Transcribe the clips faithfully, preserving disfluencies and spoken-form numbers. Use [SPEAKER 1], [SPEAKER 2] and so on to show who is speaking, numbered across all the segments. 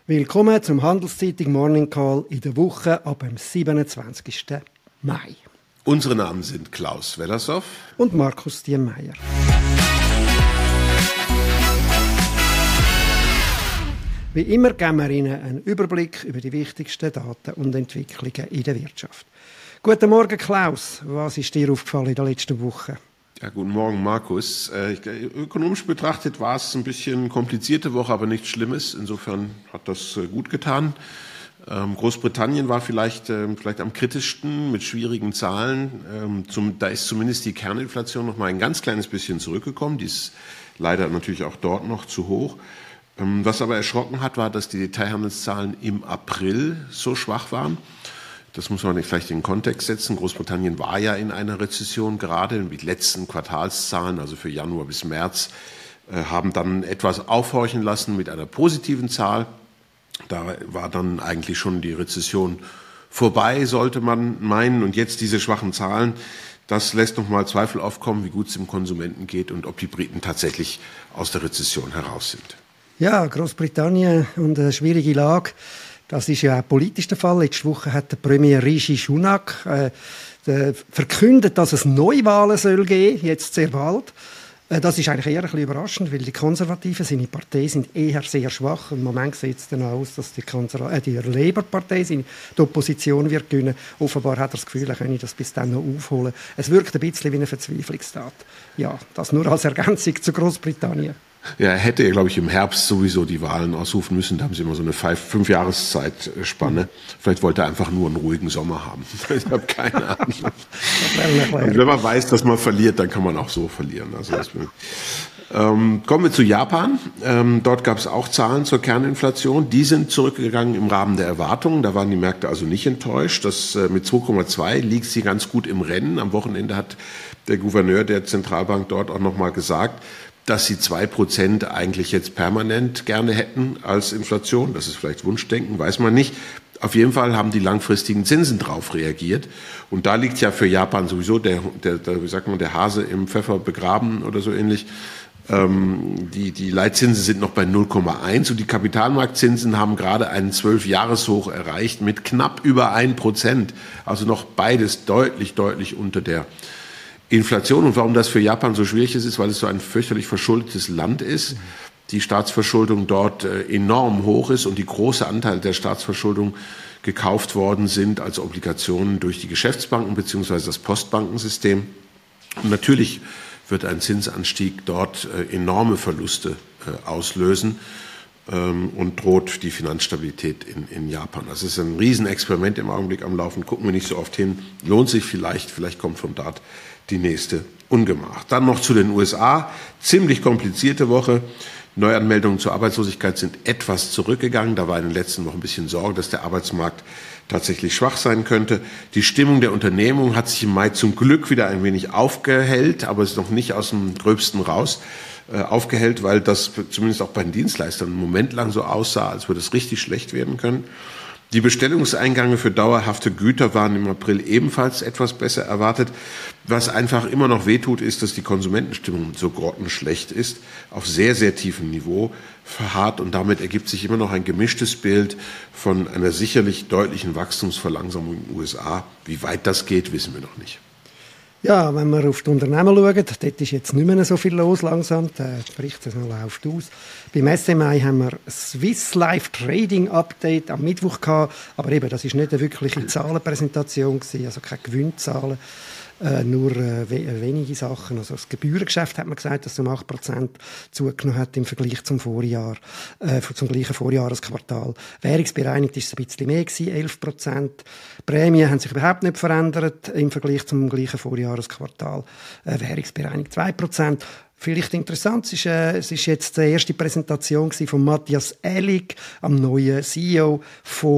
[SPEAKER 1] Willkommen zum Handelszeitung Morning Call in der Woche ab dem siebenundzwanzigsten Mai.
[SPEAKER 2] Unsere Namen sind Klaus Wellershoff
[SPEAKER 1] und Markus Diemeyer. Wie immer geben wir Ihnen einen Überblick über die wichtigsten Daten und Entwicklungen in der Wirtschaft. Guten Morgen, Klaus. Was ist dir aufgefallen in der letzten Woche?
[SPEAKER 2] Ja, guten Morgen, Markus. Äh, ökonomisch betrachtet war es ein bisschen eine komplizierte Woche, aber nichts Schlimmes. Insofern hat das äh, gut getan. Ähm, Großbritannien war vielleicht, äh, vielleicht am kritischsten mit schwierigen Zahlen. Ähm, zum, da ist zumindest die Kerninflation noch mal ein ganz kleines bisschen zurückgekommen. Die ist leider natürlich auch dort noch zu hoch. Ähm, was aber erschrocken hat, war, dass die Detailhandelszahlen im April so schwach waren. Das muss man vielleicht in den Kontext setzen. Großbritannien war ja in einer Rezession gerade. Die letzten Quartalszahlen, also für Januar bis März, haben dann etwas aufhorchen lassen mit einer positiven Zahl. Da war dann eigentlich schon die Rezession vorbei, sollte man meinen. Und jetzt diese schwachen Zahlen, das lässt nochmal Zweifel aufkommen, wie gut es dem Konsumenten geht und ob die Briten tatsächlich aus der Rezession heraus sind.
[SPEAKER 1] Ja, Großbritannien und eine schwierige Lage. Das ist ja auch politisch der Fall. Letzte Woche hat der Premier Rishi Sunak äh, verkündet, dass es Neuwahlen soll geben, jetzt sehr bald. Äh, das ist eigentlich eher ein bisschen überraschend, weil die Konservativen, seine Partei, sind eher sehr schwach. Im Moment sieht es dann aus, dass die, Konserva- äh, die Labour-Partei die Opposition wird gewinnen. Offenbar hat er das Gefühl, er könne das bis dann noch aufholen. Es wirkt ein bisschen wie eine Verzweiflungstat. Ja, das nur als Ergänzung zu Großbritannien.
[SPEAKER 2] Ja, er hätte, glaube ich, im Herbst sowieso die Wahlen ausrufen müssen. Da haben sie immer so eine Fünf-Jahres-Zeitspanne. Mhm. Vielleicht wollte er einfach nur einen ruhigen Sommer haben. Ich habe keine Ahnung. Und wenn man weiß, dass man verliert, dann kann man auch so verlieren. Also das, ähm, kommen wir zu Japan. Ähm, dort gab es auch Zahlen zur Kerninflation. Die sind zurückgegangen im Rahmen der Erwartungen. Da waren die Märkte also nicht enttäuscht. Das, äh, mit zwei Komma zwei liegt sie ganz gut im Rennen. Am Wochenende hat der Gouverneur der Zentralbank dort auch nochmal gesagt, dass sie zwei Prozent eigentlich jetzt permanent gerne hätten als Inflation. Das ist vielleicht Wunschdenken, weiß man nicht. Auf jeden Fall haben die langfristigen Zinsen drauf reagiert. Und da liegt ja für Japan sowieso der, der, der wie sagt man, der Hase im Pfeffer begraben oder so ähnlich. Ähm, die, die Leitzinsen sind noch bei null Komma eins und die Kapitalmarktzinsen haben gerade einen zwölf-Jahres-Hoch erreicht mit knapp über ein Prozent. Also noch beides deutlich, deutlich unter der Inflation. Und warum das für Japan so schwierig ist, ist, weil es so ein fürchterlich verschuldetes Land ist. Die Staatsverschuldung dort enorm hoch ist und die große Anteil der Staatsverschuldung gekauft worden sind als Obligationen durch die Geschäftsbanken bzw. das Postbankensystem. Und natürlich wird ein Zinsanstieg dort enorme Verluste auslösen und droht die Finanzstabilität in, in Japan. Das ist ein Riesenexperiment im Augenblick am Laufen. Gucken wir nicht so oft hin. Lohnt sich vielleicht. Vielleicht kommt von dort die nächste Ungemach. Dann noch zu den U S A. Ziemlich komplizierte Woche. Neuanmeldungen zur Arbeitslosigkeit sind etwas zurückgegangen. Da war in den letzten Wochen ein bisschen Sorge, dass der Arbeitsmarkt tatsächlich schwach sein könnte. Die Stimmung der Unternehmung hat sich im Mai zum Glück wieder ein wenig aufgehellt, aber ist noch nicht aus dem Gröbsten raus äh, aufgehellt, weil das zumindest auch bei den Dienstleistern einen Moment lang so aussah, als würde es richtig schlecht werden können. Die Bestellungseingänge für dauerhafte Güter waren im April ebenfalls etwas besser erwartet. Was einfach immer noch wehtut, ist, dass die Konsumentenstimmung so grottenschlecht ist, auf sehr, sehr tiefem Niveau verharrt. Und damit ergibt sich immer noch ein gemischtes Bild von einer sicherlich deutlichen Wachstumsverlangsamung in den U S A. Wie weit das geht, wissen wir noch nicht.
[SPEAKER 1] Ja, wenn wir auf die Unternehmen schauen, dort ist jetzt nicht mehr so viel los langsam. Der Berichtssaison läuft aus. Beim S M I haben wir ein Swiss Life Trading Update am Mittwoch gehabt. Aber eben, das ist nicht eine wirkliche Zahlenpräsentation gewesen, also keine Gewinnzahlen. Äh, nur äh, we- wenige Sachen. Also das Gebührengeschäft hat man gesagt, dass es um acht Prozent zugenommen hat im Vergleich zum Vorjahr, äh, zum gleichen Vorjahresquartal. Währungsbereinigt ist es ein bisschen mehr gewesen, elf Prozent. Prämien haben sich überhaupt nicht verändert im Vergleich zum gleichen Vorjahresquartal. Äh, währungsbereinigt zwei Prozent. Vielleicht interessant, es ist, äh, es ist jetzt die erste Präsentation von Matthias Ellig, am neuen C E O von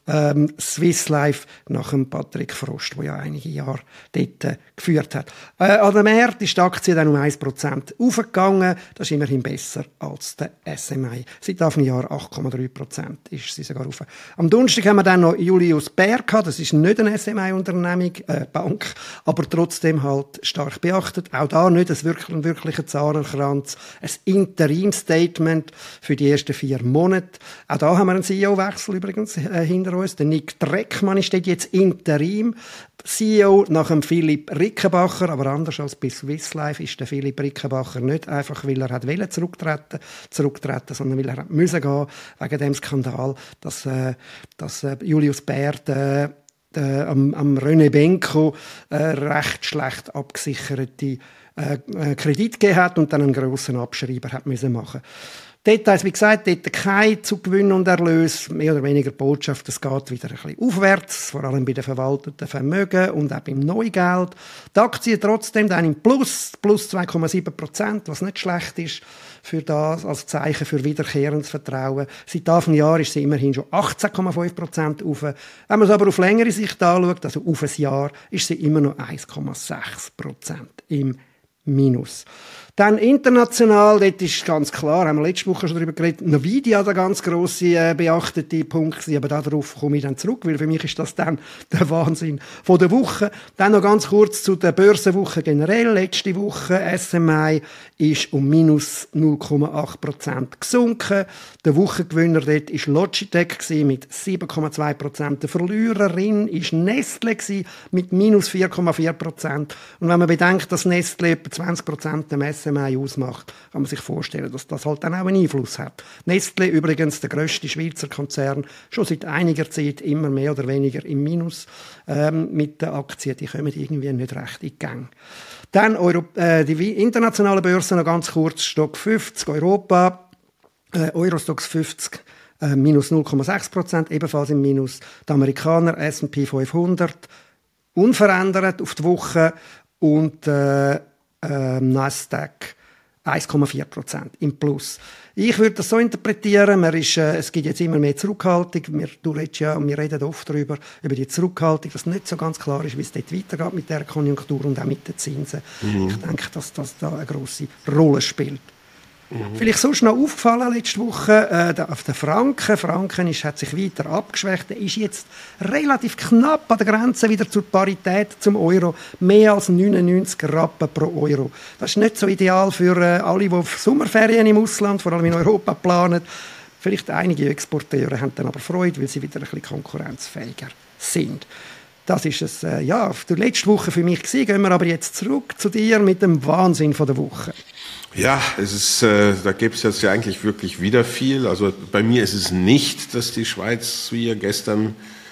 [SPEAKER 1] ähm, Swiss Life nach dem Patrick Frost, der ja einige Jahre dort äh, geführt hat. Äh, an dem Markt ist die Aktie dann um ein Prozent aufgegangen. Das ist immerhin besser als der S M I. Seit Anfang Jahr acht Komma drei Prozent ist sie sogar rauf. Am Donnerstag haben wir dann noch Julius Baer gehabt. Das ist nicht eine S M I-Unternehmung, äh, Bank, aber trotzdem halt stark beachtet. Auch da nicht ein wirklich, ein wirklicher Zahlenkranz. Ein Interim-Statement für die ersten vier Monate. Auch da haben wir einen C E O-Wechsel übrigens äh, hinter uns. Der Nick Dreckmann ist dort jetzt Interim C E O nach dem Philipp Rickenbacher, aber anders als bei Swiss Life ist der Philipp Rickenbacher nicht einfach, weil er hat wollen zurücktreten, zurücktreten, sondern weil er hat müssen gehen wegen dem Skandal, dass, äh, dass äh, Julius Baer der, der, am, am René Benko äh, recht schlecht abgesicherte äh, Kredit gegeben hat und dann einen grossen Abschreiber hat müssen machen. Details, wie gesagt, dort kein Zugewinn und Erlös, mehr oder weniger Botschaft, es geht wieder ein bisschen aufwärts, vor allem bei den verwalteten Vermögen und auch beim Neugeld. Die Aktie trotzdem dann im Plus, plus zwei Komma sieben Prozent, was nicht schlecht ist für das, als Zeichen für wiederkehrendes Vertrauen. Seit Anfang Jahr ist sie immerhin schon achtzehn Komma fünf Prozent auf. Wenn man es aber auf längere Sicht anschaut, also auf ein Jahr, ist sie immer noch eins Komma sechs Prozent im Minus. Dann international, dort ist ganz klar, haben wir letzte Woche schon darüber geredet, Nvidia der ganz grosse, äh, beachtete Punkt, aber darauf komme ich dann zurück, weil für mich ist das dann der Wahnsinn von der Woche. Dann noch ganz kurz zu der Börsenwoche generell. Letzte Woche, S M I ist um minus null Komma acht Prozent gesunken. Der Wochengewinner dort war Logitech mit sieben Komma zwei Prozent. Der Verliererin war Nestle mit minus vier Komma vier Prozent. Und wenn man bedenkt, dass Nestle etwa zwanzig Prozent dem S M I ausmacht, kann man sich vorstellen, dass das halt dann auch einen Einfluss hat. Nestle übrigens, der grösste Schweizer Konzern, schon seit einiger Zeit immer mehr oder weniger im Minus ähm, mit den Aktien. Die kommen irgendwie nicht recht in die Gänge. Dann Euro, äh, die internationalen Börsen noch ganz kurz. Stock fünfzig, Europa, äh, Eurostoxx fünfzig, äh, minus null Komma sechs Prozent, ebenfalls im Minus. Die Amerikaner, S und P fünfhundert, unverändert auf die Woche und äh, äh, Nasdaq eins Komma vier Prozent im Plus. Ich würde das so interpretieren, man ist, äh, es gibt jetzt immer mehr Zurückhaltung. Wir, du redest ja, und wir reden oft darüber, über die Zurückhaltung, dass nicht so ganz klar ist, wie es dort weitergeht mit der Konjunktur und auch mit den Zinsen. Mhm. Ich denke, dass das da eine grosse Rolle spielt. Mhm. Vielleicht sonst noch aufgefallen letzte Woche, äh, der, auf der Franken. Franken ist, hat sich weiter abgeschwächt. Er ist jetzt relativ knapp an der Grenze wieder zur Parität zum Euro. Mehr als neunundneunzig Rappen pro Euro. Das ist nicht so ideal für äh, alle, die Sommerferien im Ausland, vor allem in Europa, planen. Vielleicht einige Exporteure haben dann aber Freude, weil sie wieder ein bisschen konkurrenzfähiger sind. Das ist es, äh, ja, die letzte Woche für mich gewesen. Gehen wir aber jetzt zurück zu dir mit dem Wahnsinn von der Woche.
[SPEAKER 2] Ja, es ist, äh, da gibt es jetzt ja eigentlich wirklich wieder viel. Also bei mir ist es nicht, dass die Schweiz wie gestern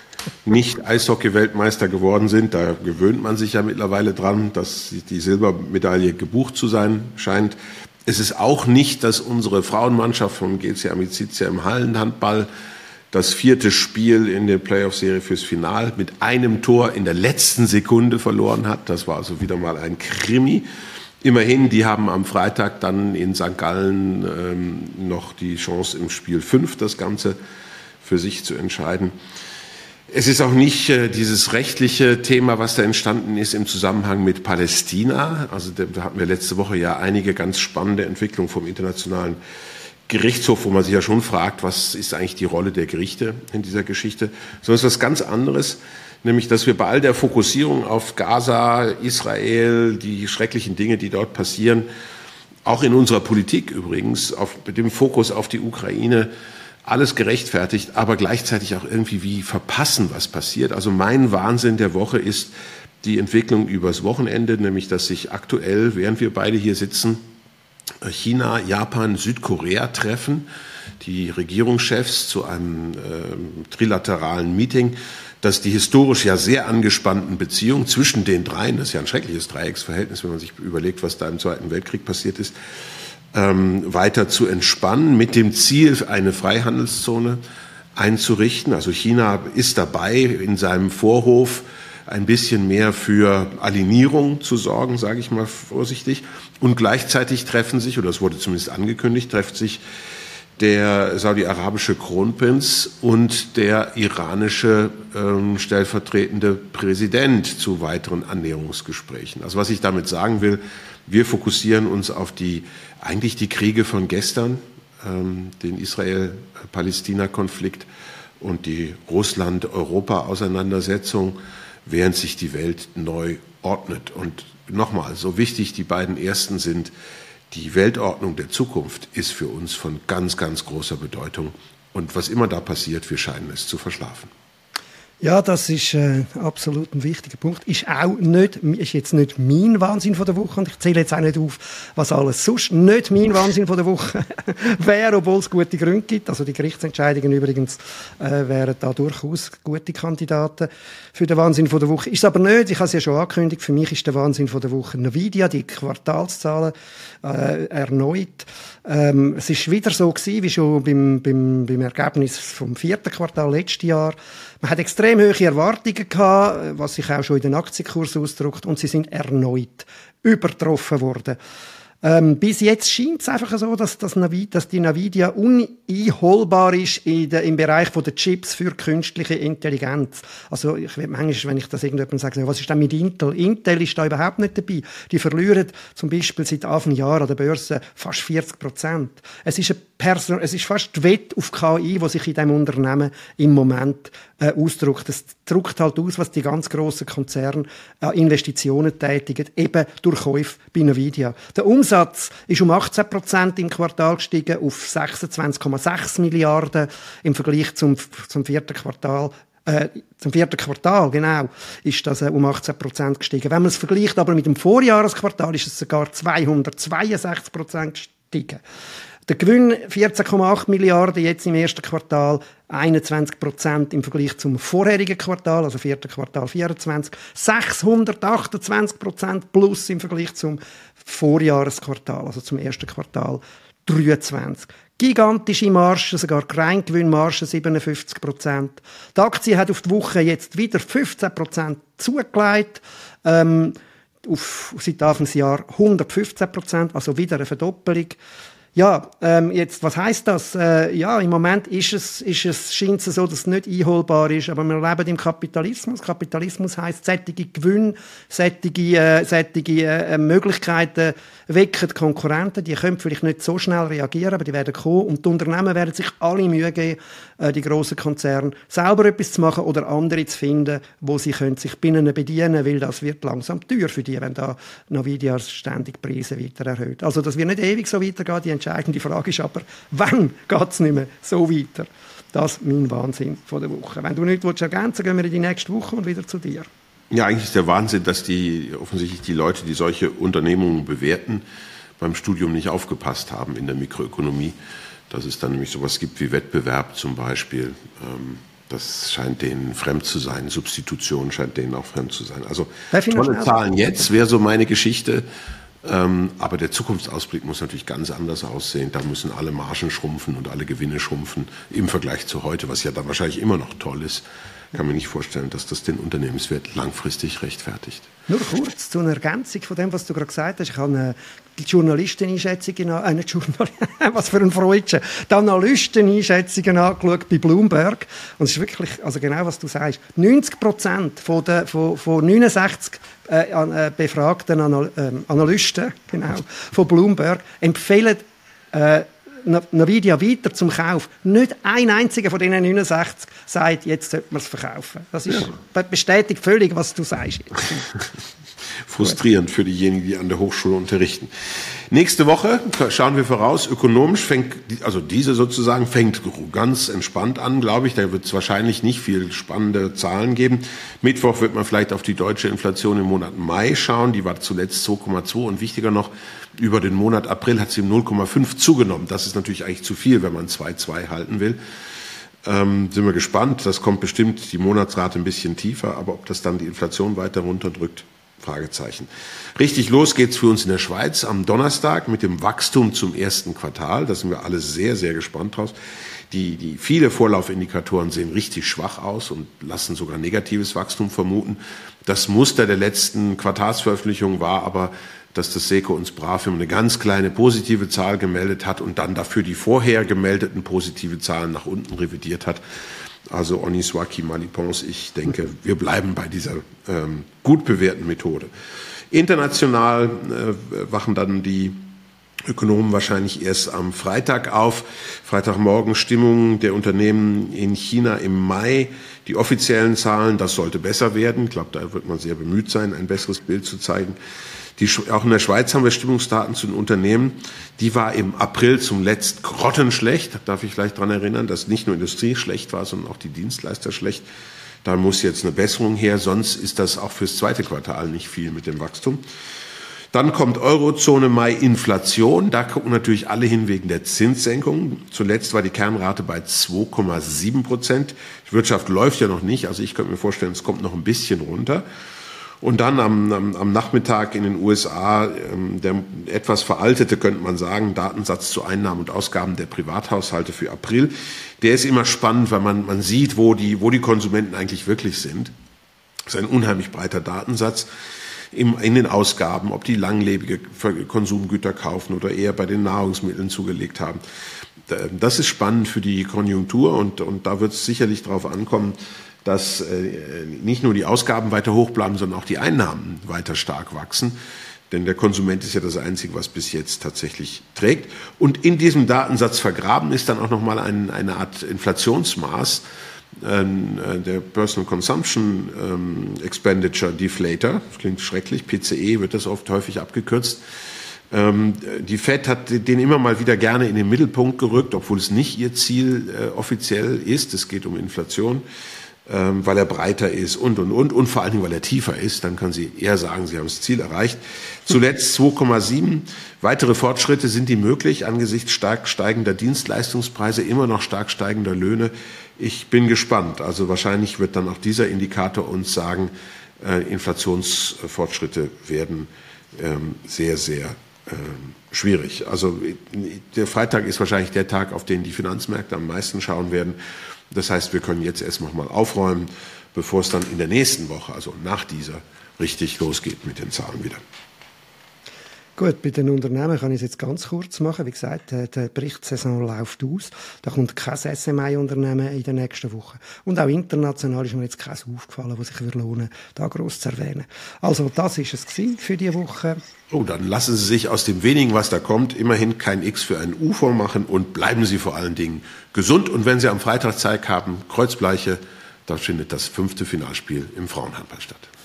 [SPEAKER 2] nicht Eishockey-Weltmeister geworden sind. Da gewöhnt man sich ja mittlerweile dran, dass die Silbermedaille gebucht zu sein scheint. Es ist auch nicht, dass unsere Frauenmannschaft von G C Amicizia im Hallenhandball das vierte Spiel in der Playoff-Serie fürs Final mit einem Tor in der letzten Sekunde verloren hat. Das war also wieder mal ein Krimi. Immerhin, die haben am Freitag dann in Sankt Gallen ähm, noch die Chance im Spiel fünf, das Ganze für sich zu entscheiden. Es ist auch nicht äh, dieses rechtliche Thema, was da entstanden ist im Zusammenhang mit Palästina. Also da hatten wir letzte Woche ja einige ganz spannende Entwicklungen vom Internationalen Gerichtshof, wo man sich ja schon fragt, was ist eigentlich die Rolle der Gerichte in dieser Geschichte. Sondern es ist was ganz anderes. Nämlich, dass wir bei all der Fokussierung auf Gaza, Israel, die schrecklichen Dinge, die dort passieren, auch in unserer Politik übrigens, auf, mit dem Fokus auf die Ukraine, alles gerechtfertigt, aber gleichzeitig auch irgendwie wie verpassen, was passiert. Also mein Wahnsinn der Woche ist die Entwicklung übers Wochenende, nämlich, dass sich aktuell, während wir beide hier sitzen, China, Japan, Südkorea treffen, die Regierungschefs zu einem äh, trilateralen Meeting, dass die historisch ja sehr angespannten Beziehungen zwischen den dreien, das ist ja ein schreckliches Dreiecksverhältnis, wenn man sich überlegt, was da im Zweiten Weltkrieg passiert ist, ähm, weiter zu entspannen, mit dem Ziel, eine Freihandelszone einzurichten. Also China ist dabei, in seinem Vorhof ein bisschen mehr für Alignierung zu sorgen, sage ich mal vorsichtig. Und gleichzeitig treffen sich, oder es wurde zumindest angekündigt, treffen sich der saudi-arabische Kronprinz und der iranische ähm, stellvertretende Präsident zu weiteren Annäherungsgesprächen. Also was ich damit sagen will, wir fokussieren uns auf die, eigentlich die Kriege von gestern, ähm, den Israel-Palästina-Konflikt und die Russland-Europa-Auseinandersetzung, während sich die Welt neu ordnet. Und nochmal, so wichtig die beiden ersten sind, die Weltordnung der Zukunft ist für uns von ganz, ganz großer Bedeutung. Und was immer da passiert, wir scheinen es zu verschlafen.
[SPEAKER 1] Ja, das ist äh, absolut ein wichtiger Punkt. Ist auch nicht, ist jetzt nicht mein Wahnsinn von der Woche, und ich zähle jetzt auch nicht auf, was alles sonst nicht mein Wahnsinn von der Woche wäre, obwohl es gute Gründe gibt. Also die Gerichtsentscheidungen übrigens äh, wären da durchaus gute Kandidaten für den Wahnsinn von der Woche. Ist es aber nicht, ich habe es ja schon angekündigt, für mich ist der Wahnsinn von der Woche Nvidia, die Quartalszahlen äh, erneut. Ähm, es ist wieder so gewesen, wie schon beim, beim, beim Ergebnis vom vierten Quartal letztes Jahr. Man hat extrem hohe Erwartungen gehabt, was sich auch schon in den Aktienkursen ausdrückt, und sie sind erneut übertroffen worden. Ähm, bis jetzt scheint es einfach so, dass, dass, Navi, dass die Nvidia uneinholbar ist in de, im Bereich von der Chips für künstliche Intelligenz. Also ich will manchmal, wenn ich das irgendjemandem sage, was ist denn mit Intel? Intel ist da überhaupt nicht dabei. Die verlieren zum Beispiel seit Anfang Jahr an der Börse fast vierzig Prozent. Es ist, eine Person, es ist fast die Wette auf K I, die sich in diesem Unternehmen im Moment äh, ausdrückt. Es drückt halt aus, was die ganz grossen Konzerne an äh, Investitionen tätigen, eben durch Käufe bei Nvidia. Der Umsatz ist um achtzehn Prozent im Quartal gestiegen auf sechsundzwanzig Komma sechs Milliarden im Vergleich zum, zum vierten Quartal. Äh, zum vierten Quartal, genau, ist das äh, um achtzehn Prozent gestiegen. Wenn man es vergleicht aber mit dem Vorjahresquartal, ist es sogar zweihundertzweiundsechzig Prozent gestiegen. Der Gewinn vierzehn Komma acht Milliarden jetzt im ersten Quartal, einundzwanzig Prozent im Vergleich zum vorherigen Quartal, also vierten Quartal vierundzwanzig, sechshundertachtundzwanzig Prozent plus im Vergleich zum Vorjahresquartal, also zum ersten Quartal dreiundzwanzig. Gigantische Marge, sogar Reingewinnmarge siebenundfünfzig Prozent. Die Aktie hat auf die Woche jetzt wieder fünfzehn Prozent zugelegt. Ähm, auf, seit Anfangsjahr hundertfünfzehn Prozent, also wieder eine Verdoppelung. Ja, ähm, jetzt, was heisst das? Äh, ja, im Moment ist es, ist es, scheint es so, dass es nicht einholbar ist, aber wir leben im Kapitalismus. Kapitalismus heisst, sättige Gewinne, sättige, äh, sättige äh, Möglichkeiten wecken die Konkurrenten. Die können vielleicht nicht so schnell reagieren, aber die werden kommen, und die Unternehmen werden sich alle Mühe geben, äh, die grossen Konzerne, selber etwas zu machen oder andere zu finden, wo sie können sich bei ihnen bedienen, weil das wird langsam teuer für die, wenn da Nvidia ständig Preise weiter erhöht. Also das wird nicht ewig so weitergehen. Die entscheidende Frage ist aber, wann geht es nicht mehr so weiter? Das ist mein Wahnsinn von der Woche. Wenn du nichts ergänzen willst, gehen wir in die nächste Woche und wieder zu dir.
[SPEAKER 2] Ja, eigentlich ist der Wahnsinn, dass die offensichtlich die Leute, die solche Unternehmungen bewerten, beim Studium nicht aufgepasst haben in der Mikroökonomie. Dass es dann nämlich sowas gibt wie Wettbewerb zum Beispiel. Das scheint denen fremd zu sein. Substitution scheint denen auch fremd zu sein. Also tolle Zahlen jetzt wäre so meine Geschichte. Ähm, aber der Zukunftsausblick muss natürlich ganz anders aussehen. Da müssen alle Margen schrumpfen und alle Gewinne schrumpfen im Vergleich zu heute, was ja dann wahrscheinlich immer noch toll ist. Kann mir nicht vorstellen, dass das den Unternehmenswert langfristig rechtfertigt.
[SPEAKER 1] Nur kurz zu einer Ergänzung von dem, was du gerade gesagt hast. Ich habe eine Journalisteneinschätzung, äh, nicht Journal was für ein Freudchen, die Analysteneinschätzungen angeschaut bei Bloomberg. Und es ist wirklich, also genau was du sagst, neunzig Prozent von, der, von, von neunundsechzig äh, äh, befragten Anal äh, Analysten genau, von Bloomberg empfehlen äh, Nvidia weiter zum Kauf. Nicht ein einziger von diesen neunundsechzig sagt, jetzt sollte man es verkaufen. Das ist, ja. bestätigt völlig, was du sagst.
[SPEAKER 2] Frustrierend für diejenigen, die an der Hochschule unterrichten. Nächste Woche schauen wir voraus, ökonomisch fängt, also diese sozusagen fängt ganz entspannt an, glaube ich. Da wird es wahrscheinlich nicht viel spannende Zahlen geben. Mittwoch wird man vielleicht auf die deutsche Inflation im Monat Mai schauen. Die war zuletzt zwei Komma zwei und wichtiger noch, über den Monat April hat sie um null Komma fünf zugenommen. Das ist natürlich eigentlich zu viel, wenn man zwei Komma zwei halten will. Ähm, sind wir gespannt. Das kommt bestimmt die Monatsrate ein bisschen tiefer, aber ob das dann die Inflation weiter runterdrückt, Fragezeichen. Richtig los geht's für uns in der Schweiz am Donnerstag mit dem Wachstum zum ersten Quartal. Da sind wir alle sehr, sehr gespannt draus. Die, die viele Vorlaufindikatoren sehen richtig schwach aus und lassen sogar negatives Wachstum vermuten. Das Muster der letzten Quartalsveröffentlichung war aber dass das SECO uns BRAFIM eine ganz kleine positive Zahl gemeldet hat und dann dafür die vorher gemeldeten positive Zahlen nach unten revidiert hat. Also honni soit qui mal y pense, ich denke, wir bleiben bei dieser ähm, gut bewährten Methode. International äh, wachen dann die Ökonomen wahrscheinlich erst am Freitag auf. Freitagmorgen Stimmung der Unternehmen in China im Mai. Die offiziellen Zahlen, das sollte besser werden. Ich glaube, da wird man sehr bemüht sein, ein besseres Bild zu zeigen. Die, auch in der Schweiz haben wir Stimmungsdaten zu den Unternehmen. Die war im April zum Letzt grottenschlecht. Da darf ich vielleicht daran erinnern, dass nicht nur Industrie schlecht war, sondern auch die Dienstleister schlecht. Da muss jetzt eine Besserung her, sonst ist das auch fürs zweite Quartal nicht viel mit dem Wachstum. Dann kommt Eurozone Mai Inflation. Da gucken natürlich alle hin wegen der Zinssenkung. Zuletzt war die Kernrate bei zwei Komma sieben Prozent. Die Wirtschaft läuft ja noch nicht. Also ich könnte mir vorstellen, es kommt noch ein bisschen runter. Und dann am, am, am Nachmittag in den U S A ähm, der etwas veraltete, könnte man sagen, Datensatz zu Einnahmen und Ausgaben der Privathaushalte für April. Der ist immer spannend, weil man, man sieht, wo die, wo die Konsumenten eigentlich wirklich sind. Das ist ein unheimlich breiter Datensatz. In den Ausgaben, ob die langlebige Konsumgüter kaufen oder eher bei den Nahrungsmitteln zugelegt haben. Das ist spannend für die Konjunktur und, und da wird es sicherlich darauf ankommen, dass äh, nicht nur die Ausgaben weiter hoch bleiben, sondern auch die Einnahmen weiter stark wachsen. Denn der Konsument ist ja das Einzige, was bis jetzt tatsächlich trägt. Und in diesem Datensatz vergraben ist dann auch nochmal ein, eine Art Inflationsmaß, der Personal Consumption ähm, Expenditure Deflator, das klingt schrecklich, P C E wird das oft häufig abgekürzt. Ähm, die Fed hat den immer mal wieder gerne in den Mittelpunkt gerückt, obwohl es nicht ihr Ziel äh, offiziell ist. Es geht um Inflation, ähm, weil er breiter ist und, und, und, und vor allen Dingen, weil er tiefer ist. Dann kann sie eher sagen, sie haben das Ziel erreicht. Zuletzt zwei Komma sieben. Weitere Fortschritte sind die möglich angesichts stark steigender Dienstleistungspreise, immer noch stark steigender Löhne. Ich bin gespannt. Also wahrscheinlich wird dann auch dieser Indikator uns sagen, äh, Inflationsfortschritte werden ähm, sehr, sehr ähm, schwierig. Also der Freitag ist wahrscheinlich der Tag, auf den die Finanzmärkte am meisten schauen werden. Das heißt, wir können jetzt erst noch mal aufräumen, bevor es dann in der nächsten Woche, also nach dieser, richtig losgeht mit den Zahlen wieder.
[SPEAKER 1] Gut, bei den Unternehmen kann ich es jetzt ganz kurz machen. Wie gesagt, die Berichtssaison läuft aus. Da kommt kein S M I-Unternehmen in der nächsten Woche. Und auch international ist mir jetzt keins aufgefallen, was sich lohnen, da gross zu erwähnen. Also, das war es für diese Woche.
[SPEAKER 2] Oh, dann lassen Sie sich aus dem wenigen, was da kommt, immerhin kein X für ein U vormachen und bleiben Sie vor allen Dingen gesund. Und wenn Sie am Freitag Zeit haben, Kreuzbleiche, da findet das fünfte Finalspiel im Frauenhandball statt.